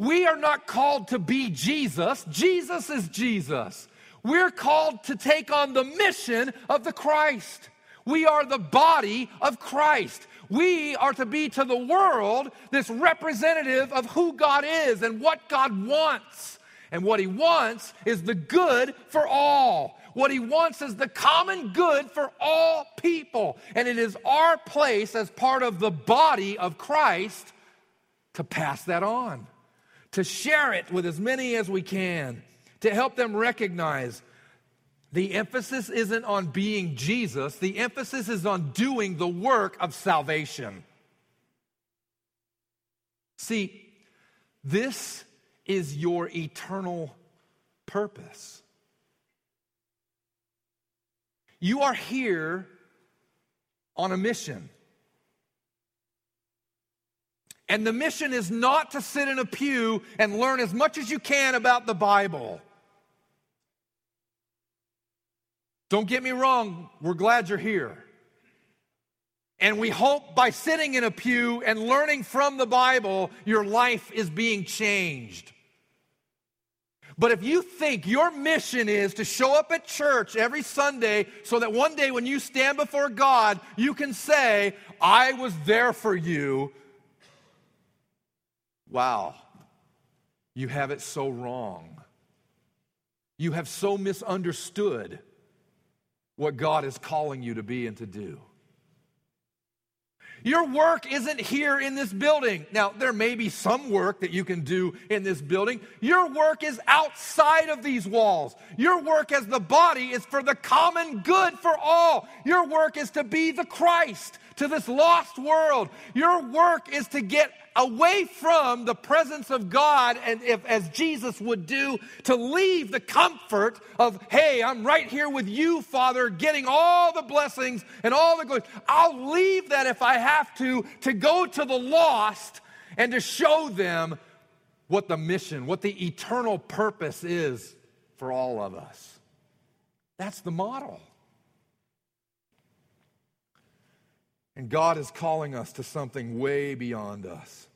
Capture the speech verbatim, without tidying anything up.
We are not called to be Jesus. Jesus is Jesus. We're called to take on the mission of the Christ. We are the body of Christ. We are to be to the world this representative of who God is and what God wants. And what he wants is the good for all. What he wants is the common good for all people. And it is our place as part of the body of Christ to pass that on, to share it with as many as we can, to help them recognize the emphasis isn't on being Jesus. The emphasis is on doing the work of salvation. See, this is your eternal purpose. You are here on a mission. And the mission is not to sit in a pew and learn as much as you can about the Bible. Don't get me wrong, we're glad you're here. And we hope by sitting in a pew and learning from the Bible, your life is being changed. But if you think your mission is to show up at church every Sunday so that one day when you stand before God, you can say, I was there for you. Wow, you have it so wrong. You have so misunderstood what God is calling you to be and to do. Your work isn't here in this building. Now, there may be some work that you can do in this building. Your work is outside of these walls. Your work as the body is for the common good for all. Your work is to be the Christ to this lost world. Your work is to get away from the presence of God, and if, as Jesus would do, to leave the comfort of, hey, I'm right here with you, Father, getting all the blessings and all the good. I'll leave that if I have to, to go to the lost and to show them what the mission, what the eternal purpose is for all of us. That's the model. And God is calling us to something way beyond us.